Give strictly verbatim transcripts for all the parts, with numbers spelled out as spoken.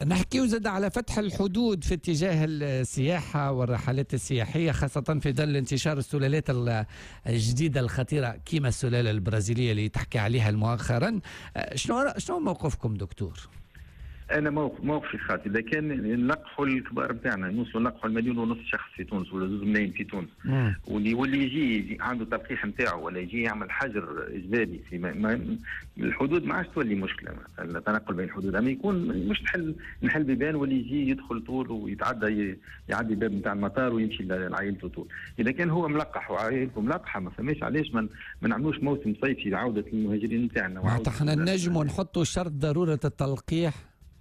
نحكي زاد على فتح الحدود في اتجاه السياحة والرحلات السياحية، خاصة في ظل انتشار السلالات الجديدة الخطيرة كيما السلالة البرازيلية اللي تحكي عليها مؤخرا. شنو شنو موقفكم دكتور؟ انا موقف موقفي خاطئ. اذا كان نلقحوا الكبار نتاعنا نوصلوا نلقحوا المليون ونص شخص في تونس ولا زوج ملايين في تونس، واللي واللي يجي, يجي عنده تلقيح نتاعو ولا يجي يعمل حجر اجباري في ما ما الحدود ما عادش تولي مشكله، التنقل بين الحدود اما يكون مش نحل نحل بيبان واللي يجي يدخل طول ويتعدى يعدي باب نتاع المطار ويمشي لعائلته طول. اذا كان هو ملقح وعائلته ملقحه ما فماش علاش ما نعملوش موسم صيفي لعوده المهاجرين نتاعنا. معناتها احنا نجموا نحطوا شرط ضروره التلقيح؟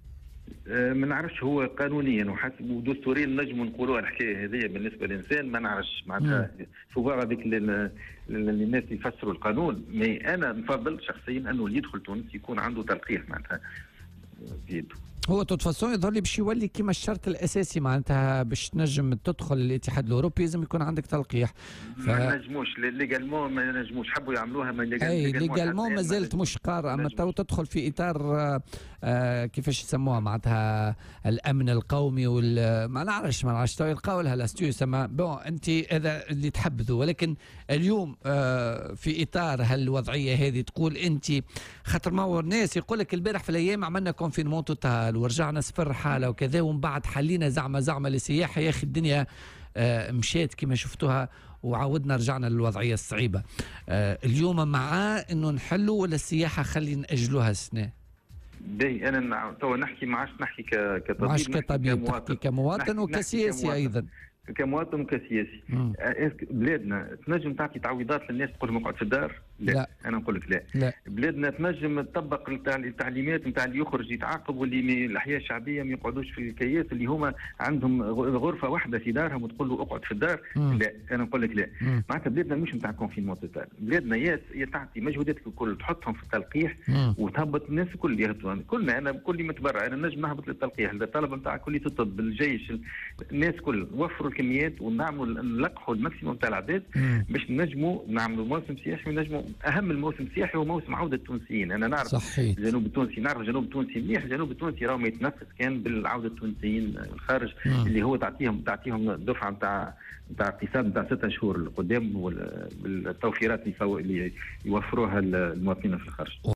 ما نعرفش هو قانونيا وحسب ودستوريا نجموا نقولوا الحكايه هذه بالنسبه للانسان ما نعرفش معناتها في بعض هذيك الناس يفسروا القانون. مي انا نفضل شخصيا انه اللي يدخل تونس يكون عنده تلقيح معناتها بيده. هو توتفاسون يظهر لي باش يولي كيما الشرط الاساسي معناتها باش تنجم تدخل الاتحاد الاوروبي لازم يكون عندك تلقيح. ف... ما نجموش ليغالمون ما نجموش حبوا يعملوها ما اي ليغالمون مازالت مش قار اما تو تدخل في اطار آه آه كيفاش يسموها معناتها الامن القومي وال ما نعرفش ما نعرفش تو يلقاو لها لاستيوس اما بون انت هذا اللي تحبذوا. ولكن اليوم آه في اطار هالوضعيه هذه تقول انت خاطر ما هو الناس يقول لك البارح في الايام عملنا كونفينمون توتال ورجعنا صفر حاله وكذا ومن بعد حلينا زعمه زعمه للسياحه يا اخي الدنيا آه مشات كما شفتوها وعاودنا رجعنا للوضعيه الصعيبه. آه اليوم معاه انه نحلوا ولا السياحه خلي ناجلوها السنه؟ باهي انا تو نحكي ما عادش نحكي كطبيب، ما عادش كطبيب تحكي كمواطن وكسياسي ايضا. كمواطن وكسياسي. بلادنا تنجم تعطي تعويضات للناس تقول لهم اقعد في الدار؟ لا. لا انا نقول لك لا. لا. بلادنا تنجم تطبق التعليمات نتاع اللي يخرج يتعاقب واللي الاحياء الشعبيه ما يقعدوش في الكياس اللي هما عندهم غرفه واحده في دارهم وتقول له اقعد في الدار؟ مم. لا انا نقول لك لا. معناتها بلادنا مش نتاع كونفينمون توتال، بلادنا يا تعطي مجهوداتك الكل تحطهم في التلقيح مم. وتهبط الناس الكل يهبطوا. كلنا انا كل متبرع انا نجم نهبط للتلقيح، الطلبه نتاع كليه الطب الجيش الناس كل وفروا الكميات ونعملوا نلقحوا الماكسيموم تاع العدد باش نجموا نعملوا موسم سياحي ونجموا اهم الموسم السياحي هو موسم عوده التونسيين. انا نعرف صحيح. الجنوب التونسي نعرف الجنوب التونسي مليح، الجنوب التونسي راهو ما يتنفس كان بالعوده التونسيين الخارج مم. اللي هو تعطيهم تعطيهم دفعه نتاع نتاع اقتصاد نتاع ستة شهور القدام بالتوفيرات اللي يوفروها المواطنين في الخارج.